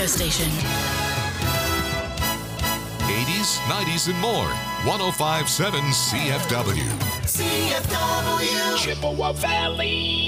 radio station. 80s, 90s, and more. 105.7 CFW. CFW. Chippewa Valley.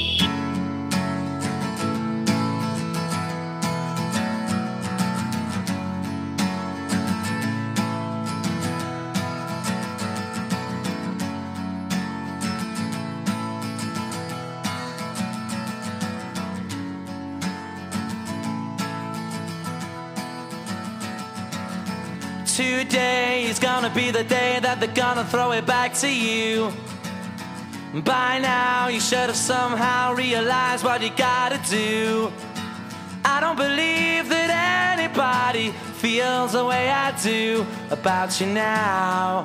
Today is gonna be the day that they're gonna throw it back to you. By now you should have somehow realized what you gotta do. I don't believe that anybody feels the way I do about you now.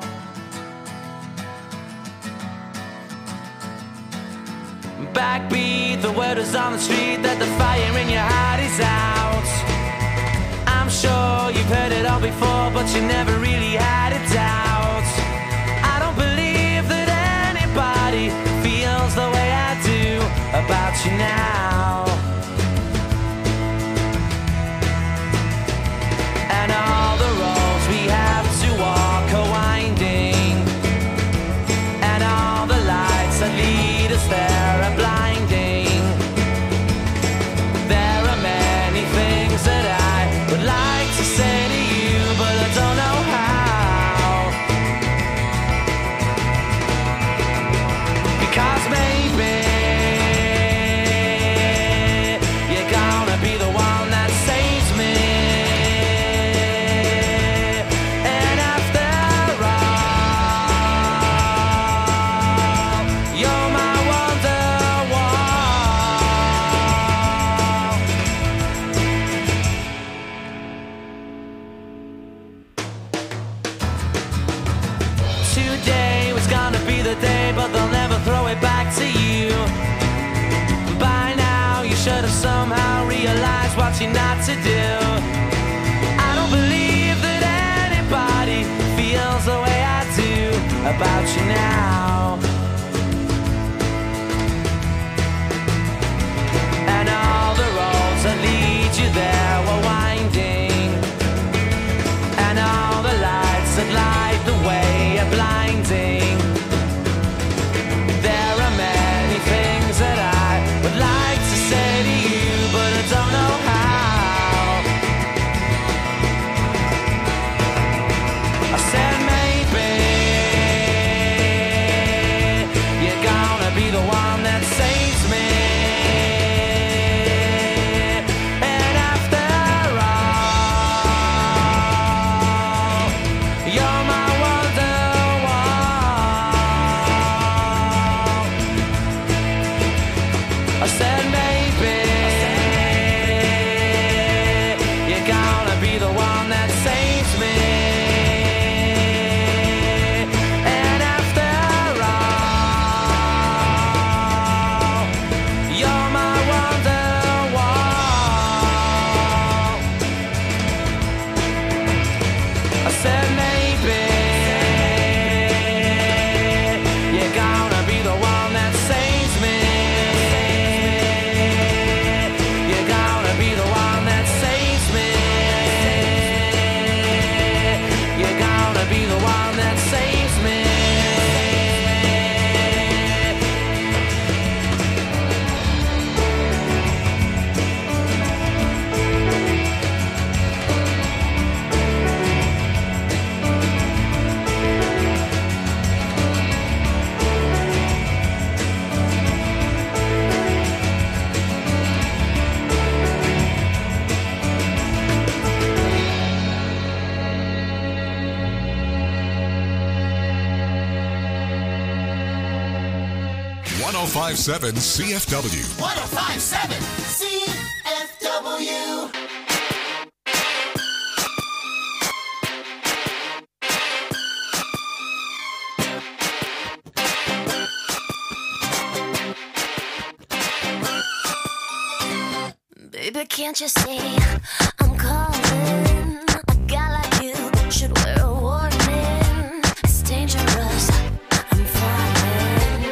Backbeat, the word is on the street that the fire in your heart is out. I'm sure you've heard it all before, but you never really had a doubt. I don't believe that anybody feels the way I do about you now. And all the roads we have to walk are winding, and all the lights that lead us there are blinding. There are many things that I would like to say to you, but I don't know how. Because maybe you're gonna be the one that saves me. And after all, you're my wonderwall. Today was gonna be the day, but they'll never throw it back to you. By now you should have somehow realized what you're not to do. I don't believe that anybody feels the way I do about you now. And all the roads that lead you there were winding, and all the lights that light the way are blinding. There are many things that I would like to say to you, but I don't know how. I said maybe you're gonna be the one that saves me. And after all, you're my wonderwall. I said maybe you're gonna be the one that saves me. And after all, you're my wonderwall. I said maybe you're gonna be the one that saves me. You're gonna be the one that saves me. You're gonna be the one that saves me. 105.7 CFW. 105.7 CFW. Baby, can't you see I'm calling? A guy like you should wear a warning. It's dangerous, I'm falling.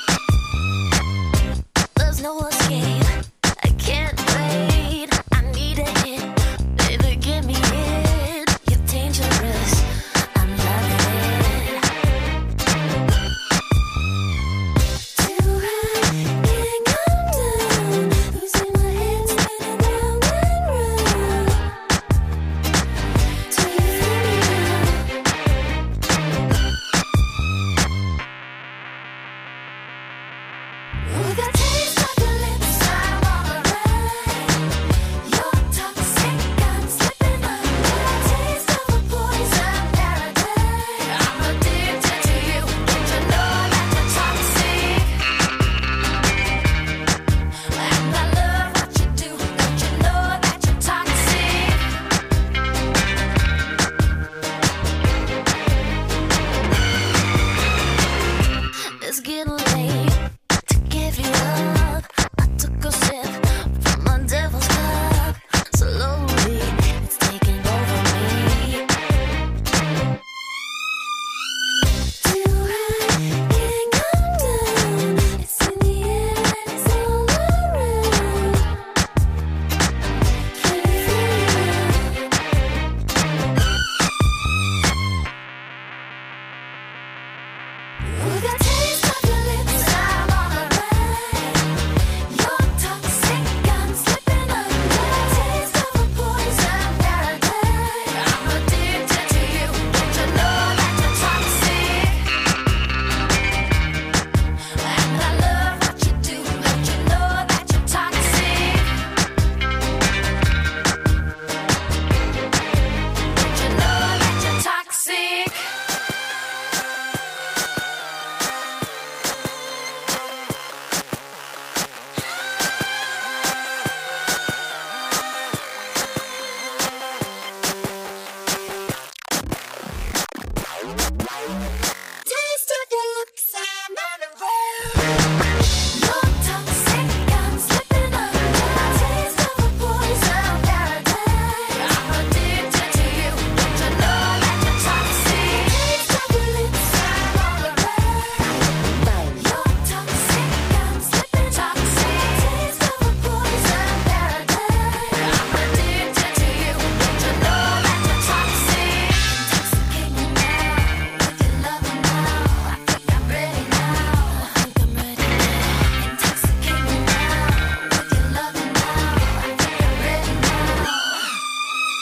There's no escape, I can't wait. I need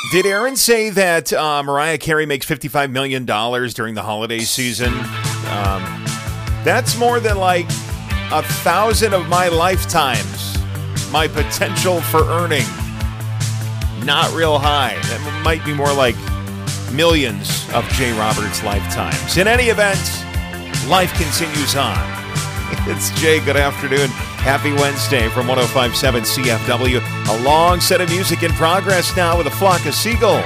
Did Aaron say that Mariah Carey makes $55 million during the holiday season? That's more than like 1,000 of my lifetimes. My potential for earning. Not real high. That might be more like millions of Jay Roberts' lifetimes. In any event, life continues on. It's Jay. Good afternoon. Happy Wednesday from 105.7 CFW. A long set of music in progress now with a flock of seagulls.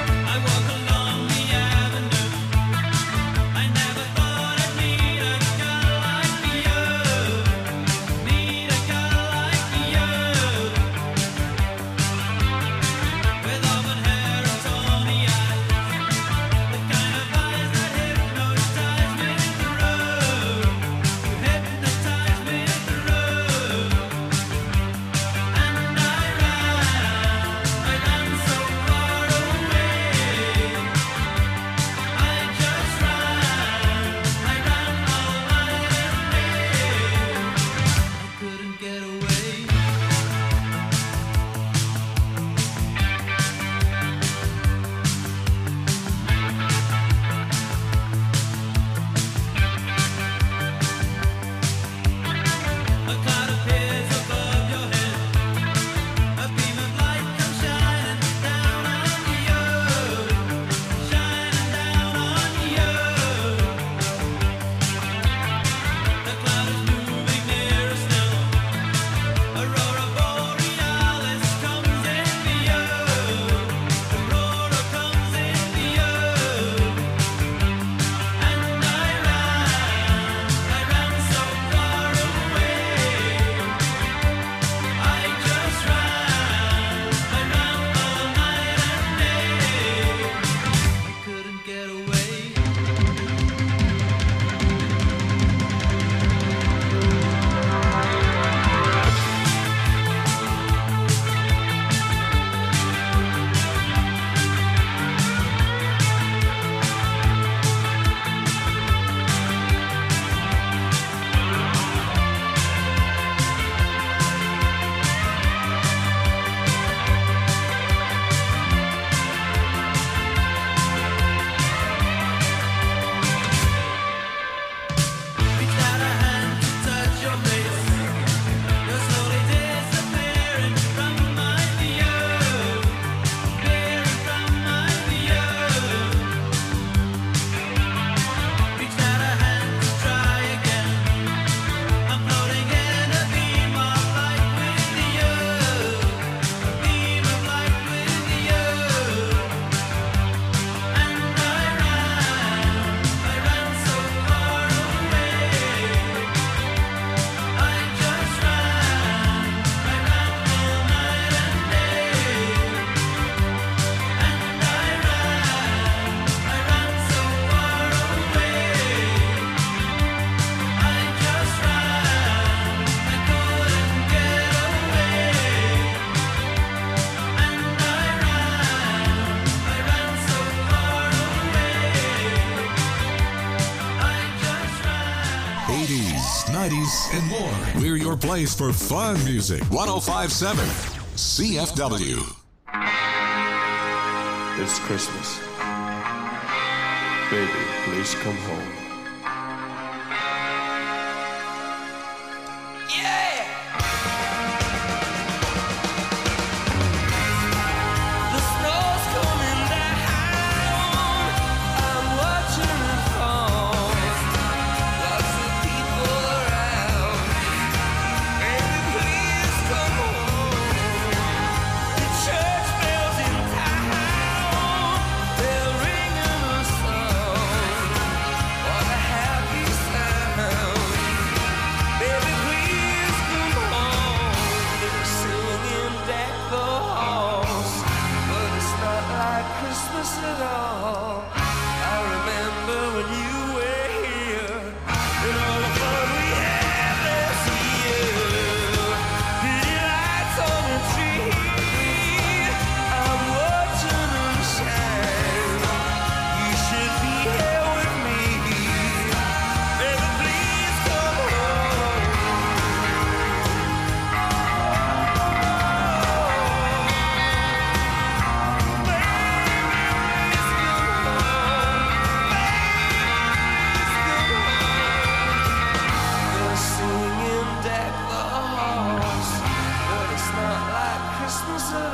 And more. We're your place for fun music. 105.7 CFW. It's Christmas. Baby, please come home. Church bells in town, they'll ring a song.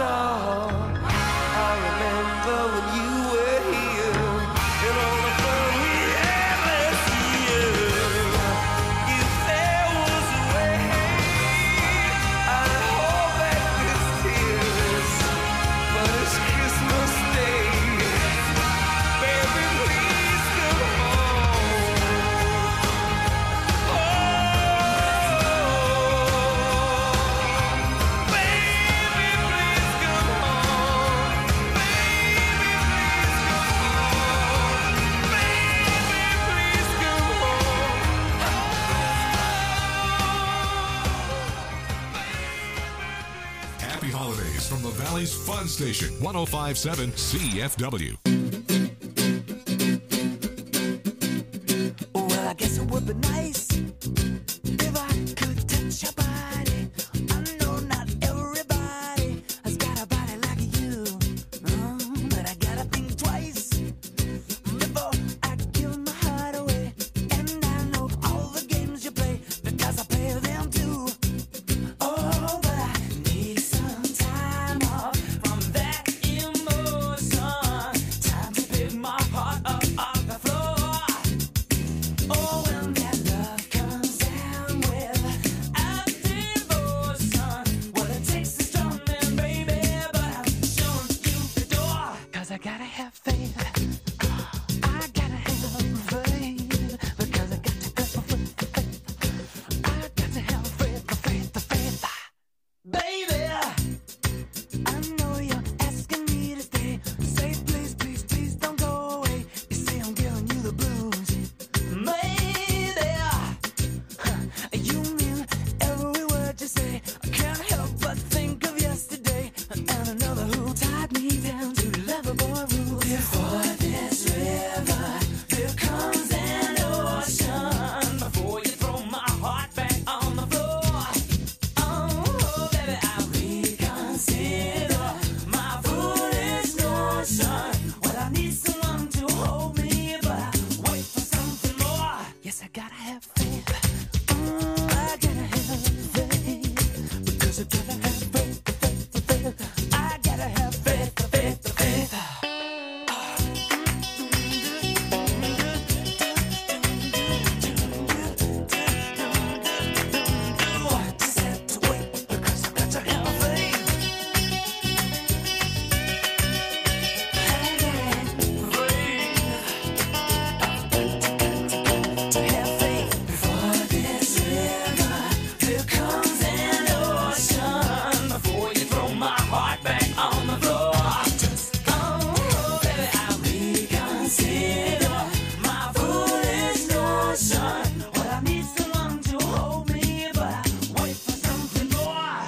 Happy holidays from the Valley's Fun Station, 105.7 CFW. Well, I guess it would be nice if I could touch your body. I know not everybody has got a body like you, but I gotta think twice before I give my heart away. And I know all the games you play because I play them too. Oh, but I need some time off from that emotion. Time to pick my heart up off the floor. Oh, when that love comes down with a devotion, well, it takes a strong man, baby, but I'm showing you the door. 'Cause I gotta have faith. I gotta have faith. Because I got to have faith. I got to have faith, faith. Baby, I know you're asking me to stay. Say please, please, please don't go away. You say I'm giving you the blues. Maybe you mean every word you say. I can't help but think of yesterday and another who tied me down to Loverboy rules. Before this river, there comes an ocean. Before you throw my heart back on the floor. Oh, baby, I reconsider my foolish notion. Well, I need someone to hold me, but I wait for something more. Yes, I gotta have faith. I gotta have faith. Because I gotta have faith. I gotta have faith. Just have to wait because I got to have faith. To have faith. Before this river, there comes an ocean. Before you throw my heart back on the floor. Oh, baby, I reconsider my foolish notion. Well, I need someone to hold me, but I wait for something more.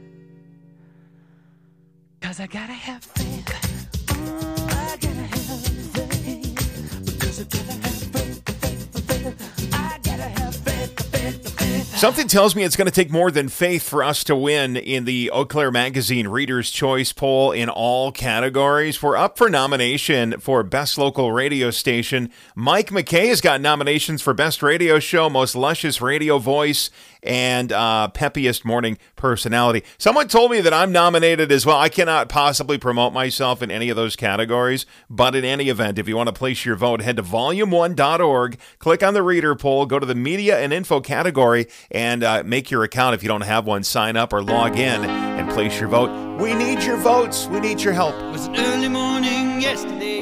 'Cause I gotta have faith. I gotta have faith. Because I gotta have faith. I gotta have faith. Something tells me it's going to take more than faith for us to win in the Eau Claire Magazine Reader's Choice poll in all categories. We're up for nomination for Best Local Radio Station. Mike McKay has got nominations for Best Radio Show, Most Luscious Radio Voice, and Peppiest Morning Personality. Someone told me that I'm nominated as well. I cannot possibly promote myself in any of those categories, but in any event, if you want to place your vote, head to volume1.org, click on the reader poll, go to the media and info category, and make your account. If you don't have one, sign up or log in and place your vote. We need your votes. We need your help. It was an early morning yesterday.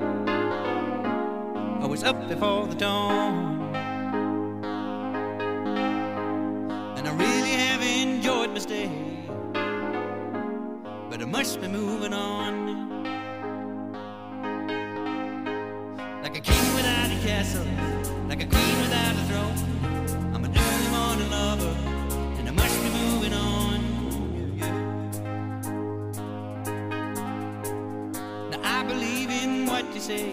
I was up before the dawn, and I really have enjoyed my stay, but I must be moving on. Like a king without a castle, like a queen without a throne. I'm an early morning lover, and I must be moving on. Now I believe in what you say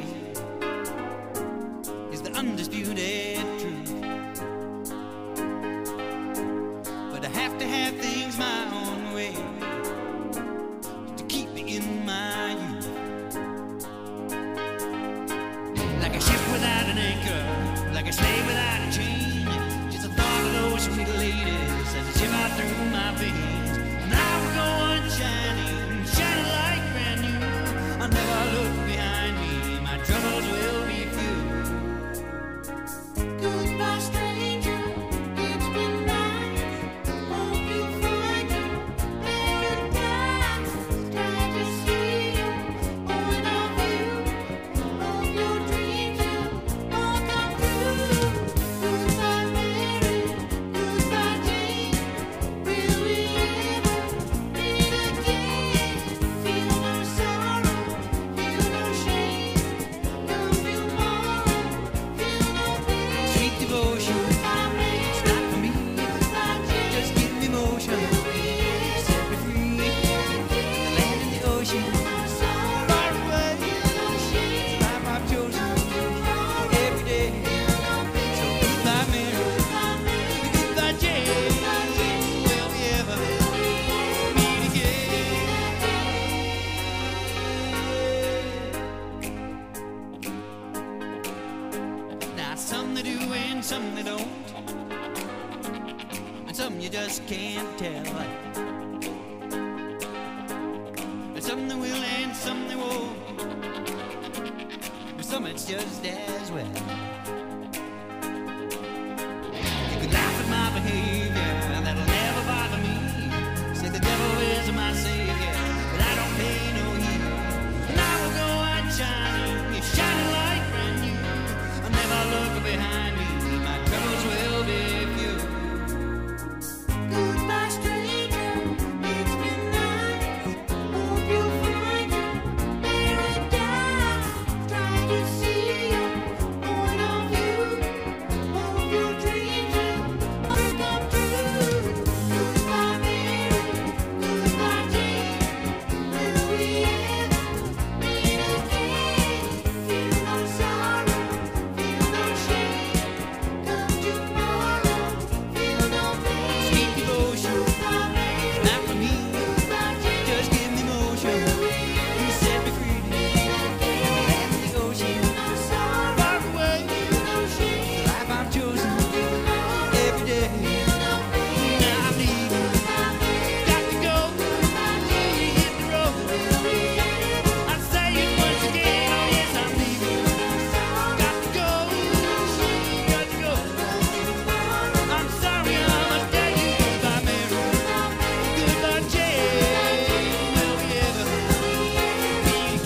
is the undisputed truth, but I have to have things my own way to keep me in my youth. Like a ship without an anchor, like a slave without a chain, just a thought of those sweet ladies as a shiver through my veins. And I will go on shining, shining. they do and some they don't. And some you just can't tell. And some they will and some they won't. But some it's just as well. You could laugh at my behavior, and that'll never bother me. Say the devil is my savior, but I don't pay no heed. And I will go on shining, you shining like brand new. I'll never look behind me, my troubles will be few. Goodbye, stranger. It's been nice. Hope you'll find paradise. Try to see your point of view. Hope your dreams will come true. Goodbye, Mary. Goodbye, Jane. Will we ever meet again? Feel no sorrow, feel no shame. Come tomorrow, feel no pain. Sweet devotion, Goodbye, Mary. not for me, Goodbye, Jane. just give me motion. You set me free, land the ocean, far away. The life I've chosen every day. Now I'm leaving, got to go. Hit the road. I say it once again, oh yes I'm leaving. Got to go, got to go. I'm sorry I must tell you goodbye, Mary. Goodbye, Jane. Will we ever meet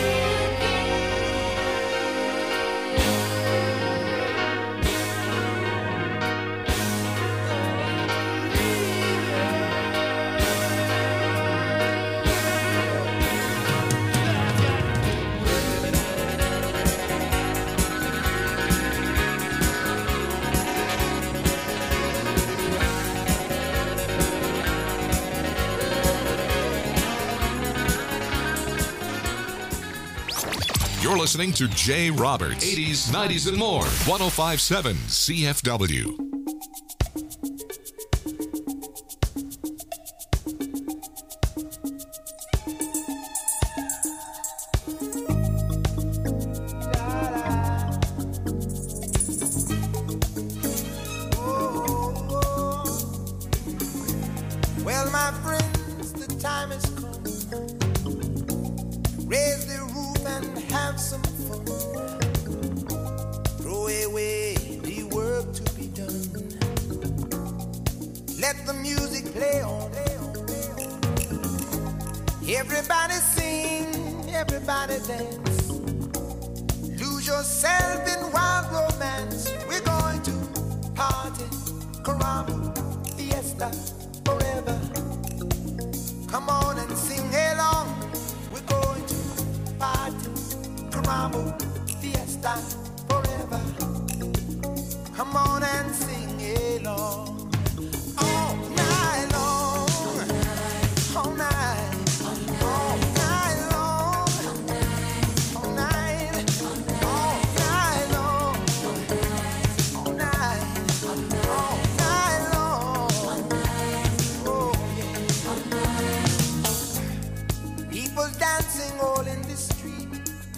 You're listening to Jay Roberts, 80s, 90s, and more. 1057 CFW. Well, my friends, the time has come. Raise the roof and have some fun. Throw away the work to be done. Let the music play on. Everybody sing, everybody dance. Lose yourself in wild romance. We're going to party, caramba, fiesta, forever. Come on and sing along. We're going to party, caramba, fiesta, forever. Come on and sing along. All night long, all night, all night long, all night, all night long, all night, all night long. Oh yeah. People dancing all in the street.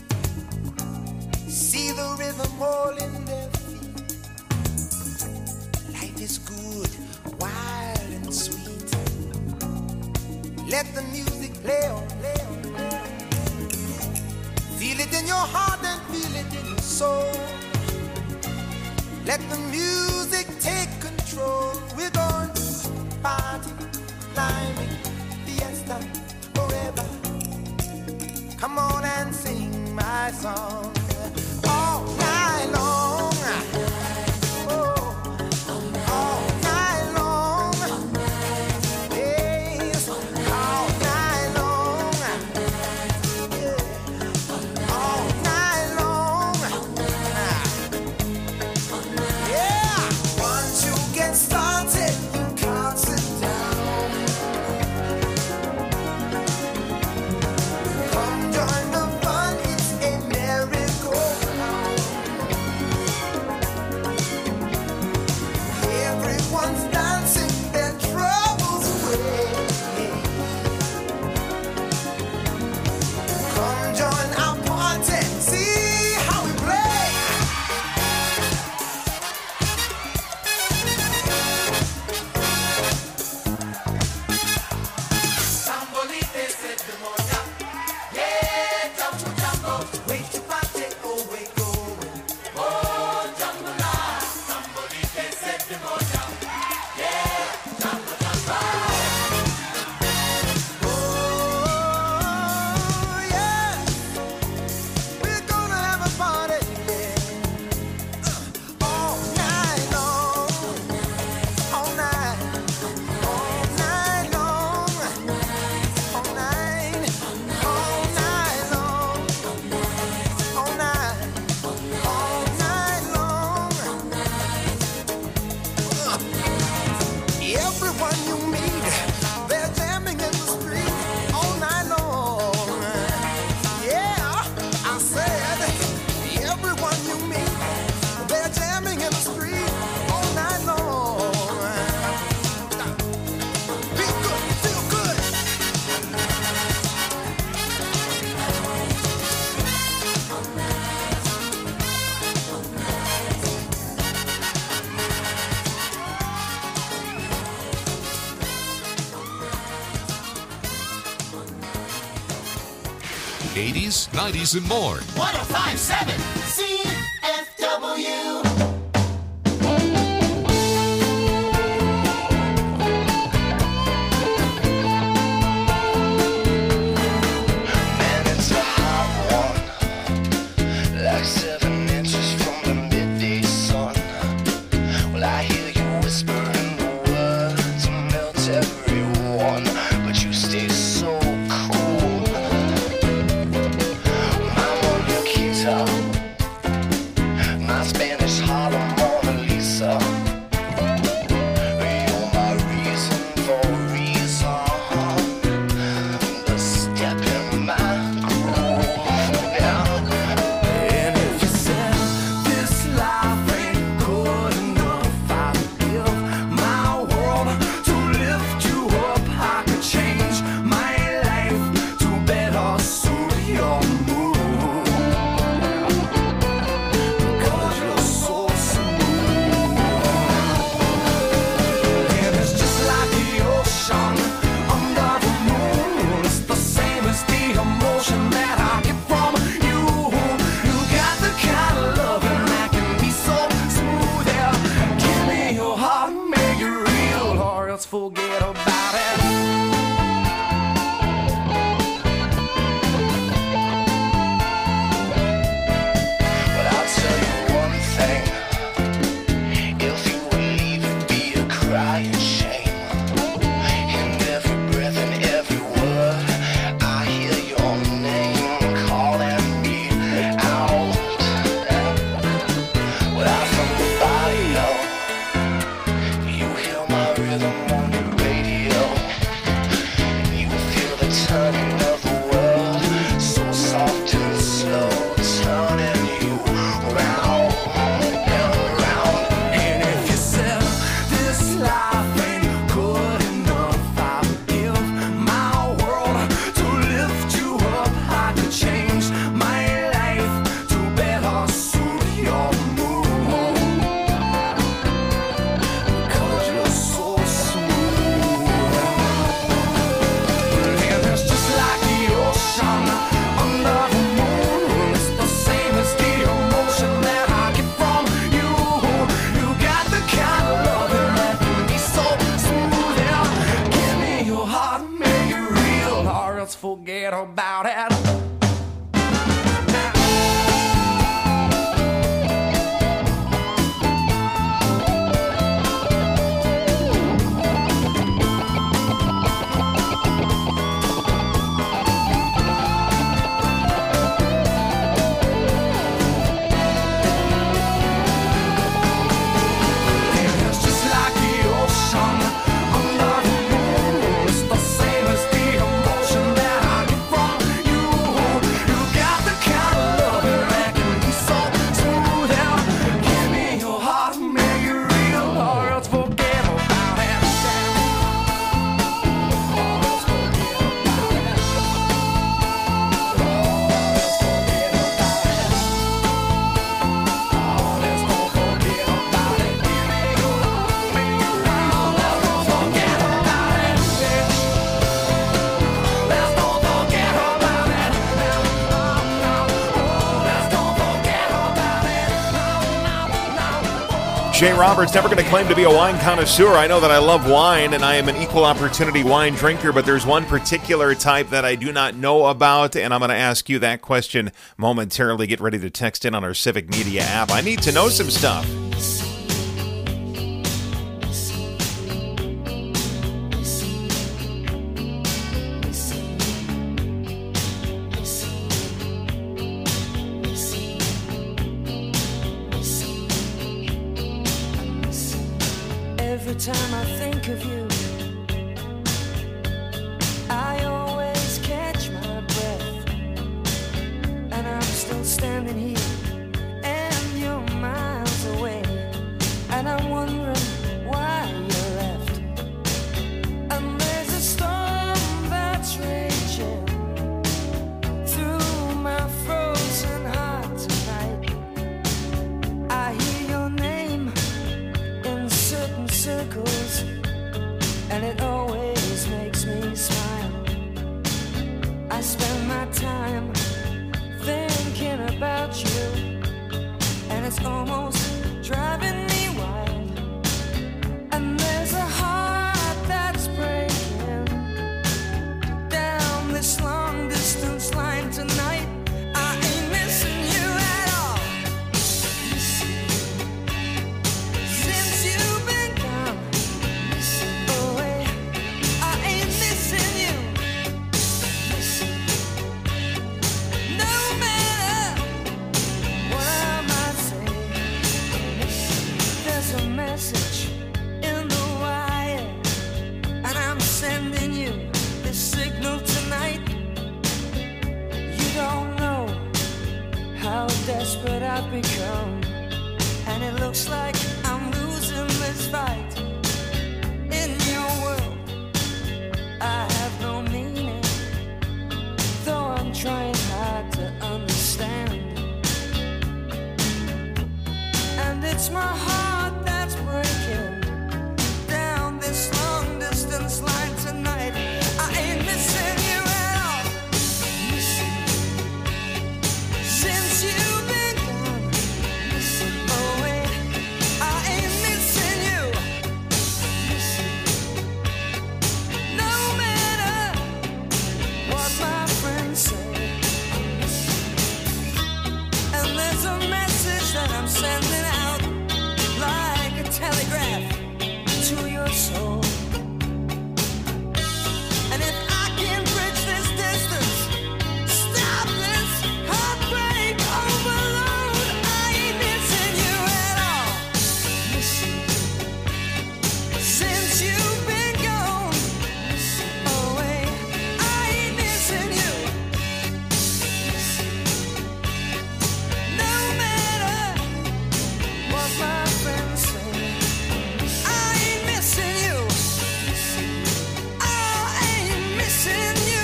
See the rhythm all in their feet. Life is good, wild and sweet. Let the music play on, play on, play on. Feel it in your heart and feel it in your soul. Let the music take control. We're going to party, climbing, fiesta, forever. Come on and sing my song. All night long. Oh, all night long. Yes, all night long. Yeah, all night long. Yeah, once you get started, you can't sit down. Come join the fun, it's a merry 80s, 90s, and more. 1057 CFW. Man, it's a hot one, like 7 inches from the midday sun. Well, I hear you whispering the words to melt everyone, but you stay so cool. I'm on your guitar, my Spanish Harlem Mona Lisa. You're my reason for reason, the step in my groove. And if you said this life ain't good enough, I'd give my world to lift you up. I could change my life to better suit your mood, because you're so smooth. And it's just like the ocean under the moon. It's the same as the emotion that I get from you. You got the kind of loving that can be so smooth. Yeah, give me your heart, make it real, or else forget about it. But I'll tell you one thing. If you would leave, it'd be a crying shame. In every breath and every word, I hear your name calling me out. Well, I'm from the barrio. You hear my rhythm on your radio. You feel the turning of the world, so soft and slow, turning you round and round. And if you said this life ain't good enough, I'd give my world to lift you up. I could change my life to better suit your mood, because you're so smooth. And it's just like the ocean under the moon. It's the same as the emotion that I get from you. You got the kind of loving that can be so smooth. Yeah, give me your heart, make it real, or else forget about it. It's just like the ocean under the moon. It's the same as the emotion that I get from you. You got the kind of loving that can be so smooth. Yeah, give me your heart, make it real, or else forget about it. Or else forget about it. Oh, let's don't forget about it. Give me your heart, make it real. Let's don't forget about it. Let's don't forget about it. Let's don't forget about it. Jay Roberts never going to claim to be a wine connoisseur. I know that I love wine and I am an equal opportunity wine drinker, but there's one particular type that I do not know about, and I'm going to ask you that question momentarily. Get ready to text in on our Civic Media app. I need to know some stuff. Every time I think of you, I always catch my breath, and I'm still standing here, and you're miles away, and I'm wondering why you left. And there's a storm that's raging through my frozen heart tonight. I hear your name in certain circles, I spend my time thinking about you, and it's almost driving me wild. And there's a heart that's breaking down this long distance line tonight. I ain't missing you at all. Since you've been gone away, I ain't missing you. No matter what I might say, there's a message in the wire, and I'm sending you this signal tonight. You don't know how desperate I've become, and it looks like I'm losing this fight. In your world, I have no meaning, though I'm trying hard to understand. And it's my heart that's breaking down this long distance line tonight. I ain't missing you at all. Since you've been gone away, I ain't missing you. No matter what my friends say. And there's a message that I'm sending out like a telegraph to your soul. And if I can bridge this distance, stop this heartbreak overload, I ain't missing you at all. Since you've been gone away, I ain't missing you. No matter what my friends say, I ain't missing you. I ain't missing you.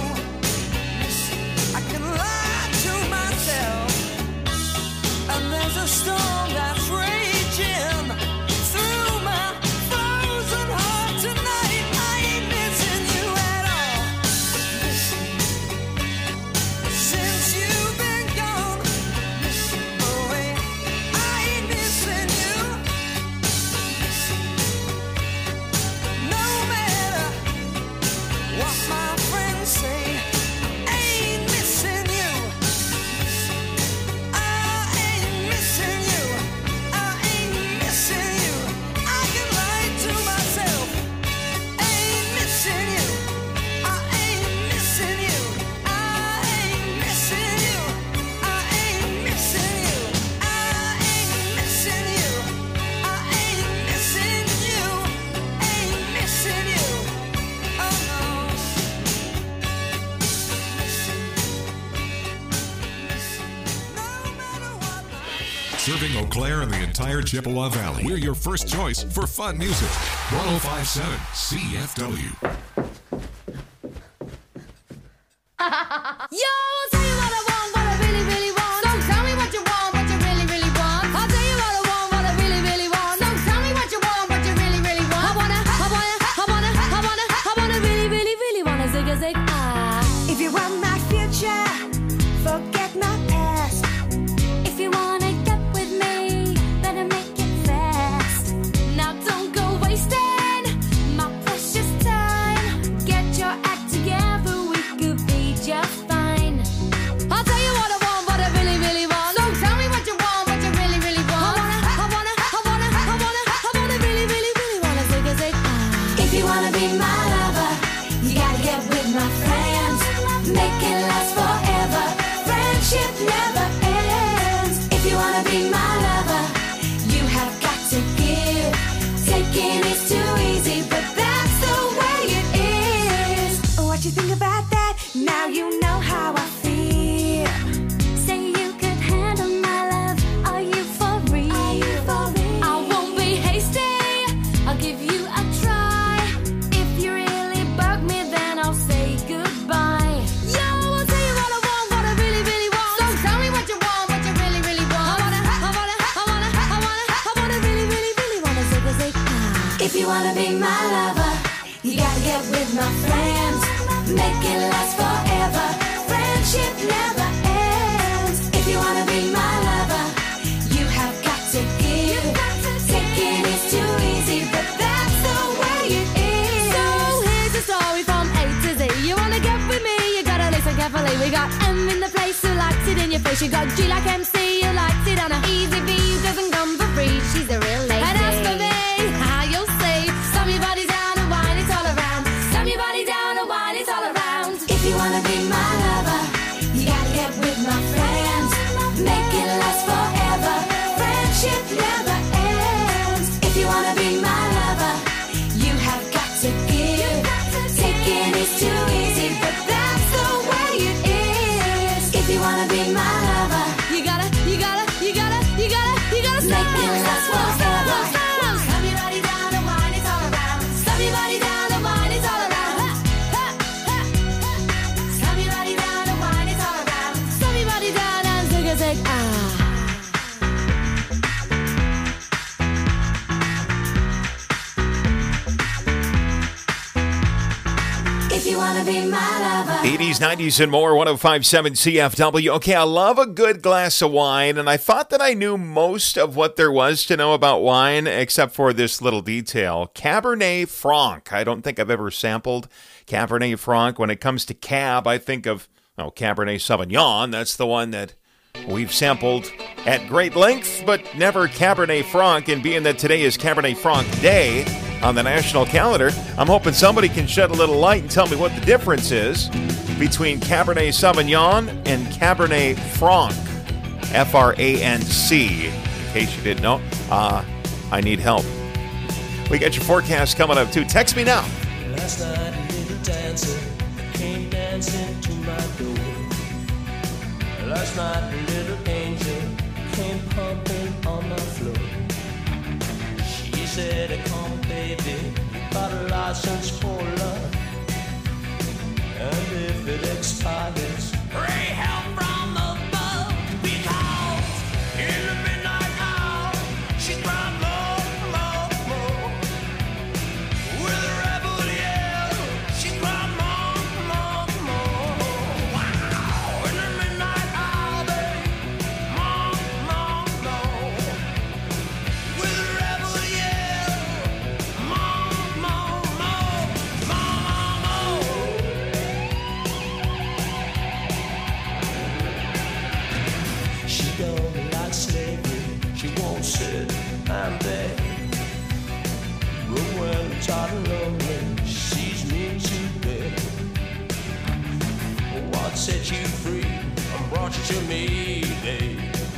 I can lie to myself, and there's a storm that's raging through my frozen heart tonight. I ain't missing you at all. Since you've been gone away, I ain't missing you. No matter what my friends say, ain't missing you. I ain't missing you. I ain't missing you. I can lie to myself. Ain't missing you. I ain't missing you. I ain't missing you. I ain't missing you. I ain't missing you. I ain't missing you. Ain't missing you. Oh no. No matter what my Serving Eau Claire and the entire Chippewa Valley. We're your first choice for fun music. 1057 CFW. Yo, I'll tell you what I want, what I really, really want. So tell me what you want, what you really, really want. I'll tell you what I want, what I really, really want. So tell me what you want, what you really, really want. I wanna really, really, really wanna zig a zig ah. If you want my future, forget my past. If you wanna get with me, better make it fast. Now don't go wasting my precious time. Get your act together, we could be just fine. I'll tell you what I want, what I really, really want. So tell me what you want, what you really, really want. I wanna really, really, really wanna zig a zig ah. If you wanna be my lover, you gotta get with my friends. Make it last forever. Friendship never ends. If you wanna be my lover, you have got to give. Taking is too easy, but that's the way it is. What you think about that? Now you know how I feel. Say you could handle my love. Are you for real? I won't be hasty. I'll give you a try. If you really bug me, then I'll say goodbye. Yo, I'll tell you what I want, what I really, really want. So tell me what you want, what you really, really want. I wanna really, really, really wanna zig a zig ah. If you wanna be my lover, you gotta get with my friends. Make it last forever. got M in the place who likes it in your face. You got G like MC who likes it on a easy V who doesn't come for free. She's a real lady. And as for me, how you'll see, slam your body down and wine it all around. Slam your body down and wine it all around. If you wanna be my lover, you gotta get with my friends. Make it last forever. Friendship never ends. If you wanna be my lover, you have got to give. Taking is too easy, but that's the way it is. If you wanna be my lover, you gotta make it last forever. Slam your body down and wine it all around. Slam your body down and wine it all around. Slam your body down and wine it all around. Slam your body down and zig ah. If you wanna be my lover. 80s, 90s, and more, 105.7 CFW. Okay, I love a good glass of wine, and I thought that I knew most of what there was to know about wine, except for this little detail. Cabernet Franc. I don't think I've ever sampled Cabernet Franc. When it comes to Cab, I think of, Cabernet Sauvignon. That's the one that we've sampled at great length, but never Cabernet Franc. And being that today is Cabernet Franc Day on the national calendar, I'm hoping somebody can shed a little light and tell me what the difference is between Cabernet Sauvignon and Cabernet Franc, F-R-A-N-C. In case you didn't know, I need help. We got your forecast coming up, too. Text me now. Last night a little dancer came dancing to my door. Last night a little angel came pumping on my floor. She said, come baby, got a license for love. And if it expires, pray help from above. Because in the midnight hour, she cried more, more, more. With a rebel yell, she cried more, more, more. Wow, in the midnight hour, babe, more, more, more. With a rebel yell, more, more, more, more, more. She don't like slavery, she won't sit and beg. But when I'm tired and lonely, she sees me to bed. What set you free and brought you to me, babe?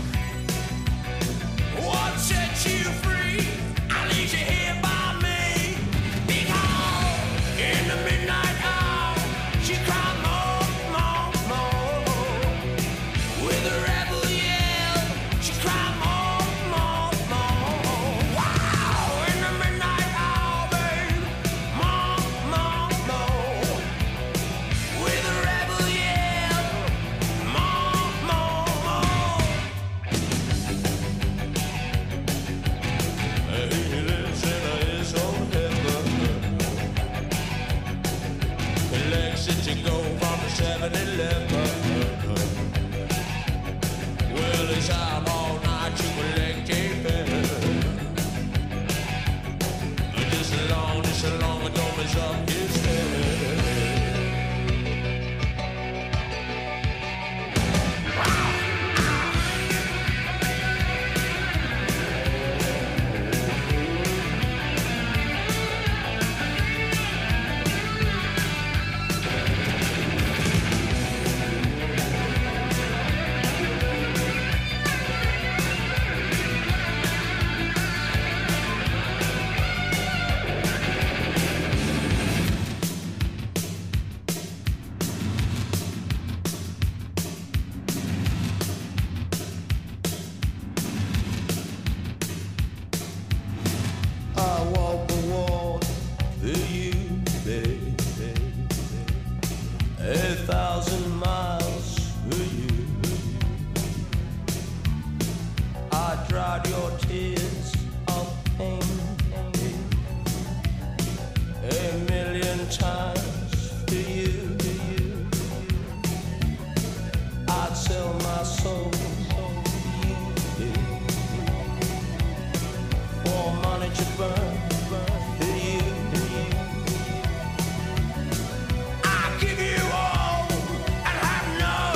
What set you free? I leave you here by me. Because in the midnight hour, she cried more, more, more. With a rebel yell, she cried more, more, more. Wow, in the midnight hour, babe, more, more, more. With a rebel yell, more, more, more. He lives in his own heaven. Collects it to go from the 7-Eleven. Well, he's out all night to collect a penny. Just as long as don't mess up his head. I walk the wall for you, baby. 1,000 miles for you. I dried your tears of pain 1,000,000 times for you. I'd sell my soul for you. For money to burn for you. I give you all and have none.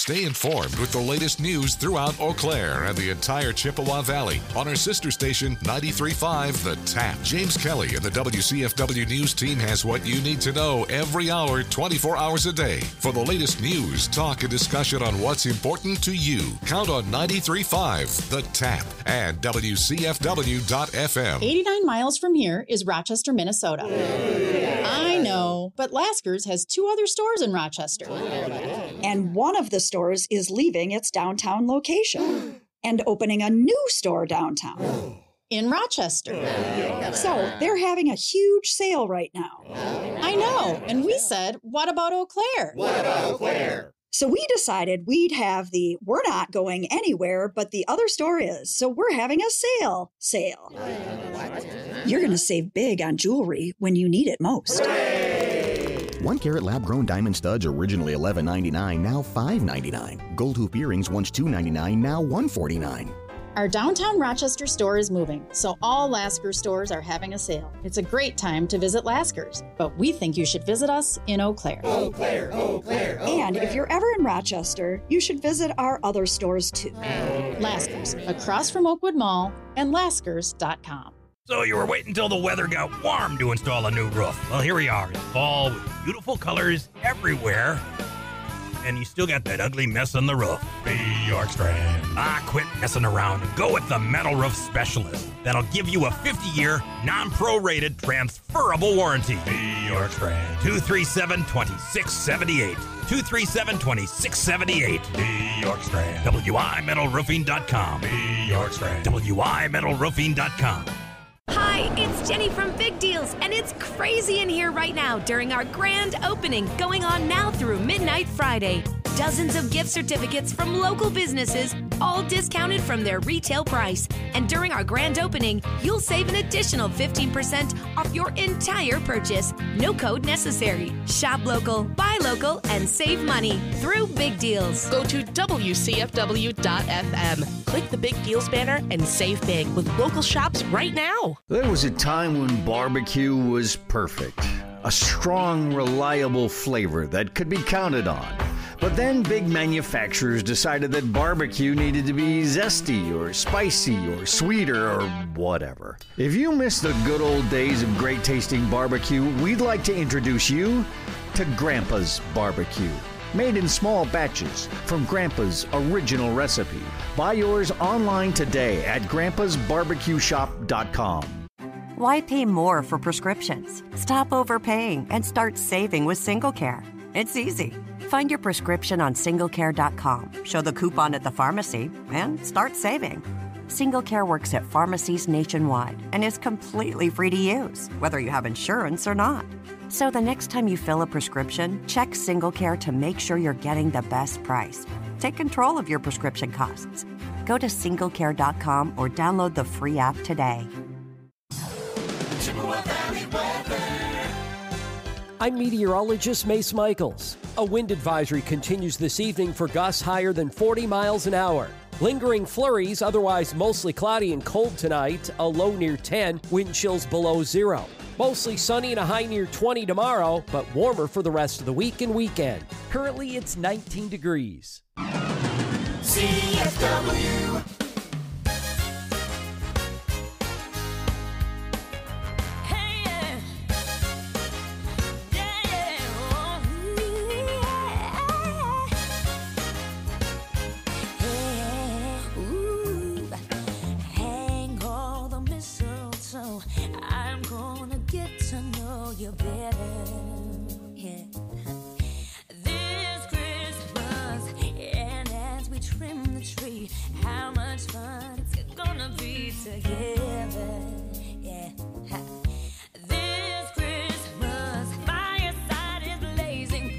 Stay informed with the latest news throughout Eau Claire and the entire Chippewa Valley on our sister station 93.5 The Tap. James Kelly and the WCFW News team has what you need to know every hour, 24 hours a day. For the latest news, talk, and discussion on what's important to you, count on 93.5 The Tap and WCFW.FM. 89 miles from here is Rochester, Minnesota. I know, but Lasker's has 2 other stores in Rochester. And one of the stores is leaving its downtown location and opening a new store downtown. In Rochester. So they're having a huge sale right now. I know, and we said, what about Eau Claire? What about Eau Claire? So we decided we'd have the we're not going anywhere, but the other store is. So we're having a sale. You're going to save big on jewelry when you need it most. 1 carat lab grown diamond studs originally $11.99, now $5.99. Gold hoop earrings once $2.99, now $1.49. Our downtown Rochester store is moving, so all Lasker stores are having a sale. It's a great time to visit Lasker's, but we think you should visit us in Eau Claire. Eau Claire, Eau Claire, Eau And if you're ever in Rochester, you should visit our other stores too. Laskers, across from Oakwood Mall, and Laskers.com. So you were waiting until the weather got warm to install a new roof. Well, here we are in fall with beautiful colors everywhere. And you still got that ugly mess on the roof. York Strand. Quit messing around and go with the Metal Roof Specialist. That'll give you a 50-year, non-prorated, transferable warranty. York Strand. 237-2678. 237-2678. York Strand. WIMetalroofing.com. York Strand. WIMetalroofing.com. Hi, it's Jenny from Big Deals, and it's crazy in here right now during our grand opening going on now through midnight Friday. Dozens of gift certificates from local businesses, all discounted from their retail price. And during our grand opening, you'll save an additional 15% off your entire purchase. No code necessary. Shop local, buy local, and save money through Big Deals. Go to WCFW.FM. Click the Big Deals banner and save big with local shops right now. There was a time when barbecue was perfect. A strong, reliable flavor that could be counted on. But then big manufacturers decided that barbecue needed to be zesty or spicy or sweeter or whatever. If you miss the good old days of great tasting barbecue, we'd like to introduce you to Grandpa's Barbecue. Made in small batches from Grandpa's original recipe. Buy yours online today at grandpasbarbecueshop.com. Why pay more for prescriptions? Stop overpaying and start saving with SingleCare. It's easy. Find your prescription on singlecare.com, show the coupon at the pharmacy, and start saving. SingleCare works at pharmacies nationwide and is completely free to use, whether you have insurance or not. So the next time you fill a prescription, check SingleCare to make sure you're getting the best price. Take control of your prescription costs. Go to singlecare.com or download the free app today. Chippewa Valley weather. I'm meteorologist Mace Michaels. A wind advisory continues this evening for gusts higher than 40 miles an hour. Lingering flurries, otherwise mostly cloudy and cold tonight, a low near 10, wind chills below 0. Mostly sunny and a high near 20 tomorrow, but warmer for the rest of the week and weekend. Currently, it's 19 degrees. CFW. You better, yeah. This Christmas, and as we trim the tree, how much fun it's gonna be together, yeah. This Christmas, fireside is blazing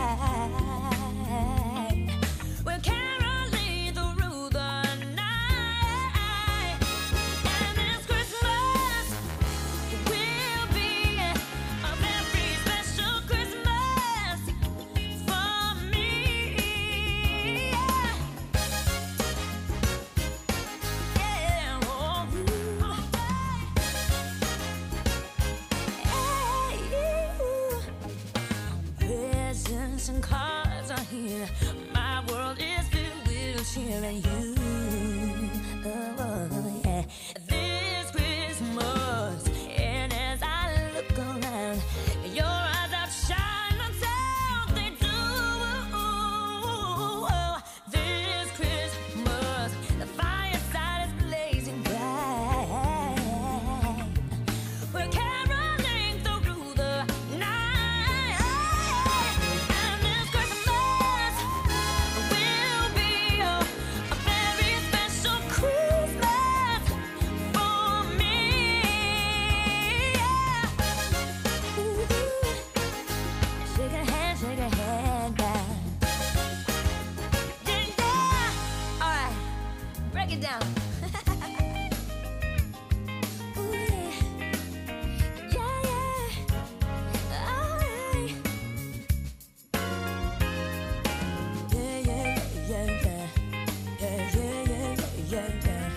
bright. We're caroling through the night, and this Christmas will be a very special Christmas for me. Yeah. Oh, presents and cards are here. My world is and you. Oh, yeah. This Christmas, and as I look around, your eyes outshine until they do. This Christmas, the fireside is blazing bright. We're caroling through the night, and this Christmas will be a very special Christmas for me. Ooh, shake a hand now. Yeah. All right, break it down. Ooh, yeah. Yeah, yeah. All right. Yeah, yeah, yeah, yeah. Yeah, yeah, yeah, yeah, yeah.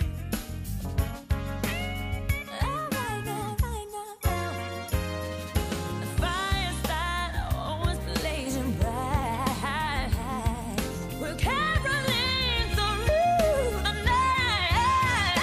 All right now. The fireside always blazing bright. We're caroling through the night,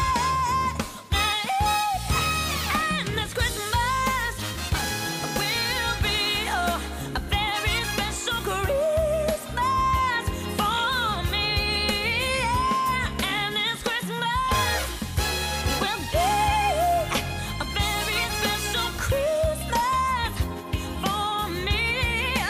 and this Christmas will be a very special Christmas for me. And this Christmas will be a very special Christmas for me. Oh,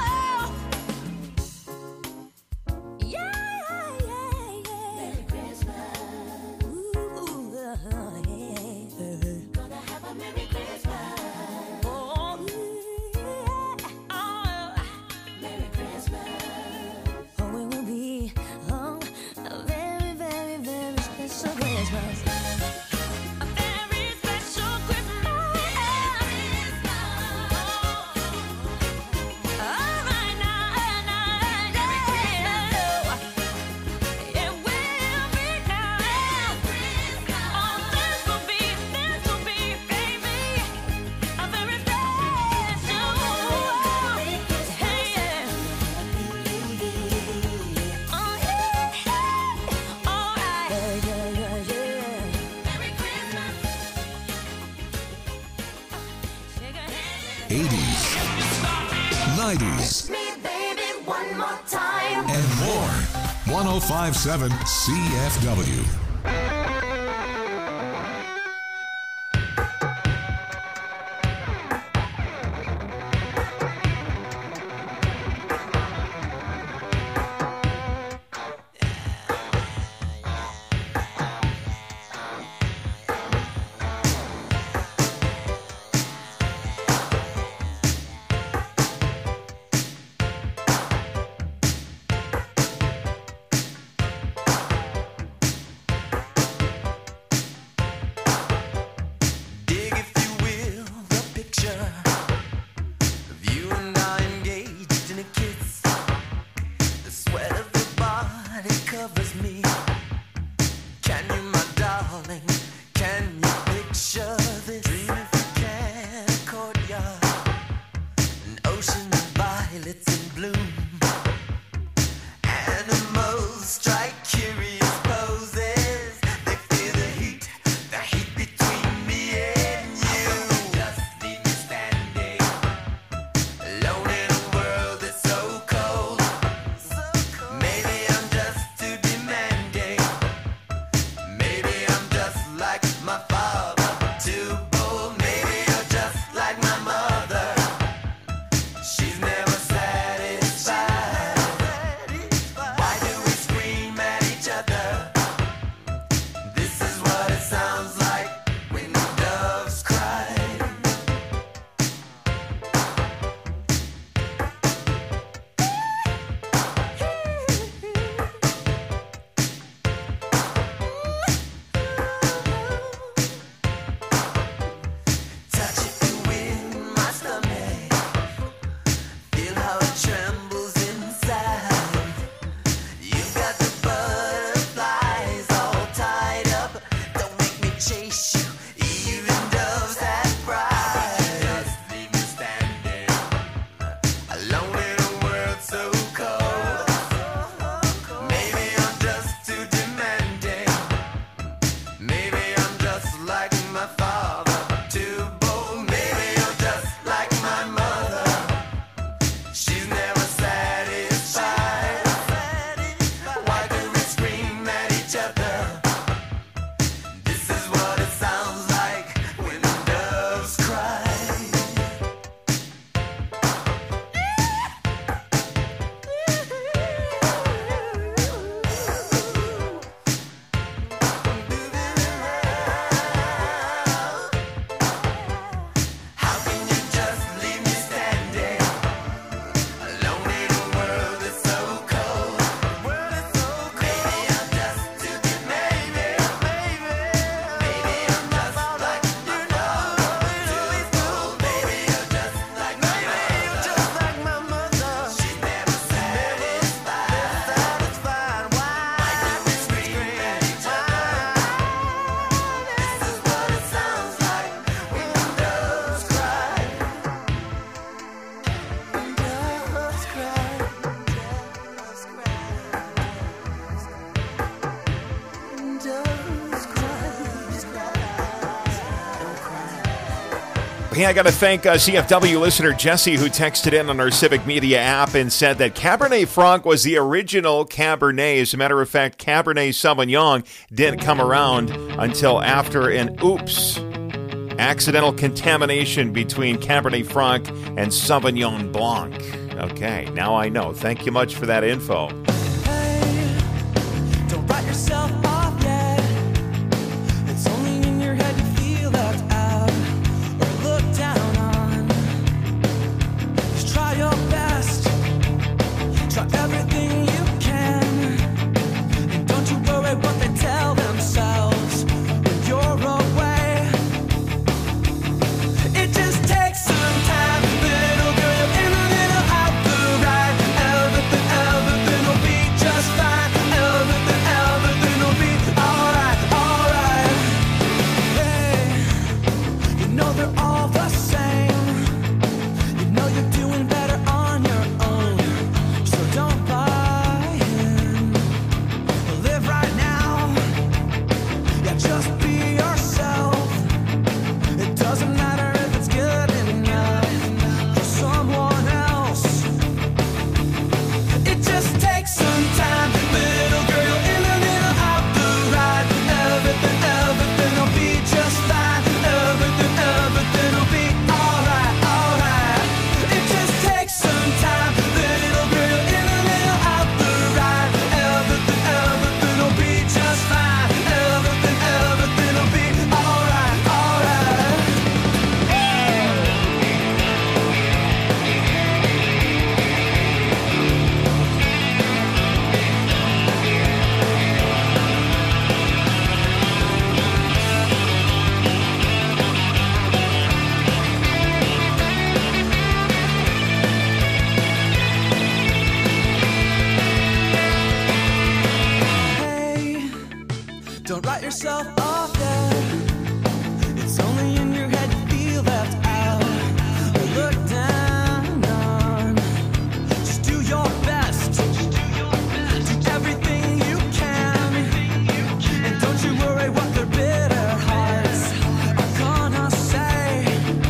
yeah, yeah, yeah. Merry Christmas. Ooh, yeah. Gonna have a Merry Christmas. Oh, yeah. Oh, Merry Christmas. Oh, it will be a very, very, very special Christmas. A very special Christmas. All right now. It will be now. Oh, this will be, baby, a very special. Hey, yeah. Oh, yeah. All right. Yeah. Merry Christmas. Shake a hand. 80s, 90s, Me, baby, one more time. and more. 1057 CFW. Dig, if you will, the picture of you and I engaged in a kiss. The sweat of your body covers me. Can you, my darling, can you picture this? Dream if you can, a courtyard, an ocean of violets in bloom. Animals strike curious poses. They feel the heat between me and you. Just leave me standing alone in a world that's so cold. Maybe I'm just too demanding. Maybe I'm just like my father, too bold. Maybe you're just like my mother. She's never satisfied. Why do we scream Hey, I got to thank CFW listener Jesse, who texted in on our Civic Media app and said that Cabernet Franc was the original Cabernet. As a matter of fact, Cabernet Sauvignon didn't come around until after an accidental contamination between Cabernet Franc and Sauvignon Blanc. Okay, now I know. Thank you much for that info. Don't write yourself off yet. It's only in your head you feel left out or looked down on. Just try your best. Try everything you can. And don't you worry what they tell themselves when you're away. It just takes some time, little girl, in a little out the right. Everything will be just fine. Everything will be alright, alright. Hey, you know they're all the same. You know you're doing better on your own. So don't buy in. Live right now. Yeah, just be yourself. It doesn't matter if it's good enough for someone else. It just takes some time, little girl, in a little out the right. Everything will be just fine. Everything will be alright, alright. It just takes some time, little girl, in a little out the right. Everything will be just fine. Everything will be alright, alright. Hey, don't write yourself off yet. It's only in your head you feel left out or looked down on. Just do your best. Do everything you can. And don't you worry what their bitter hearts are gonna say.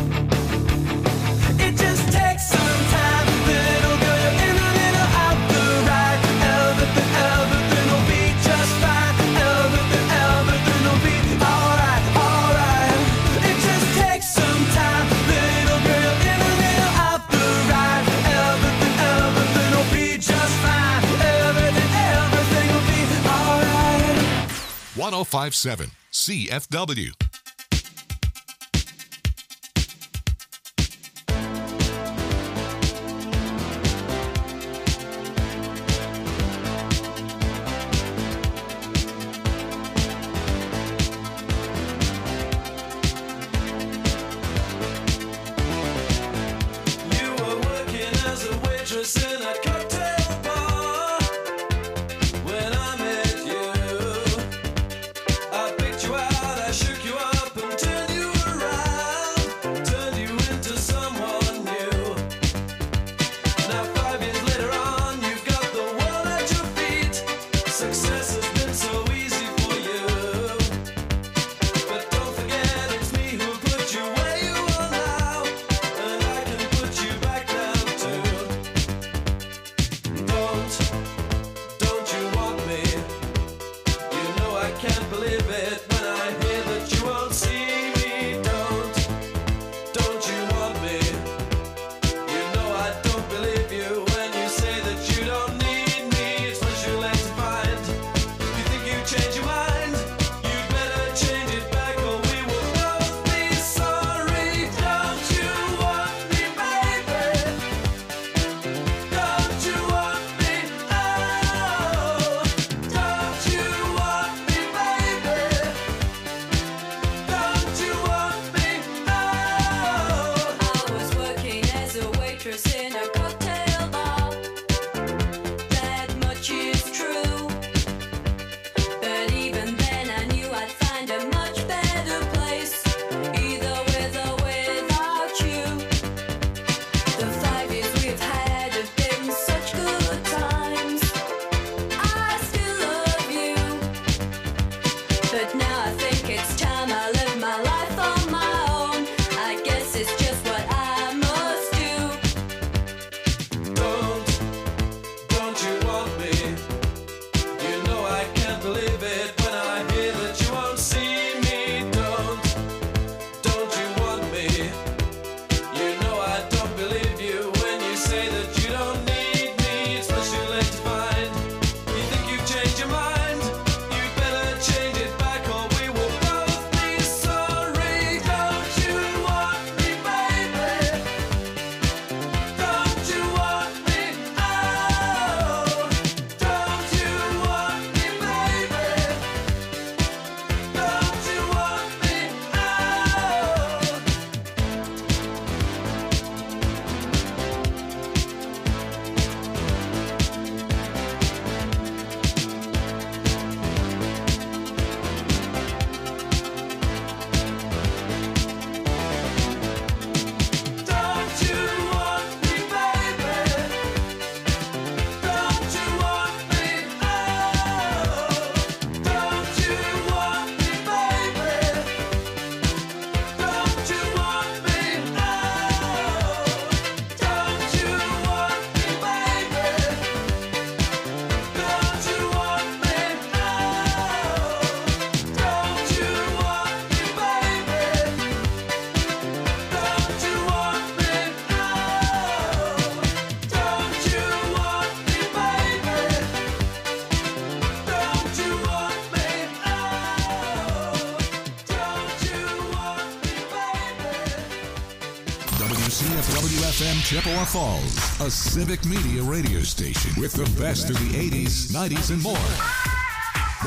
It just takes some time, little girl, in a little out the right. Everything will be just fine. Everything will be alright, alright. It just takes some time, little girl, in a little out the right. Everything will be just fine. Everything will be alright. 1057 CFW. You were working as a waitress in a cocktail bar when I met you. I picked you out, I shook you up and turned you around, turned you into someone new. Now 5 years later on, you've got the world at your feet. Success has been so easy for you. But don't forget it's me who put you where you are now, and I can put you back down too. WFM Chippewa Falls, a civic media radio station with the best of the 80s, 90s, and more.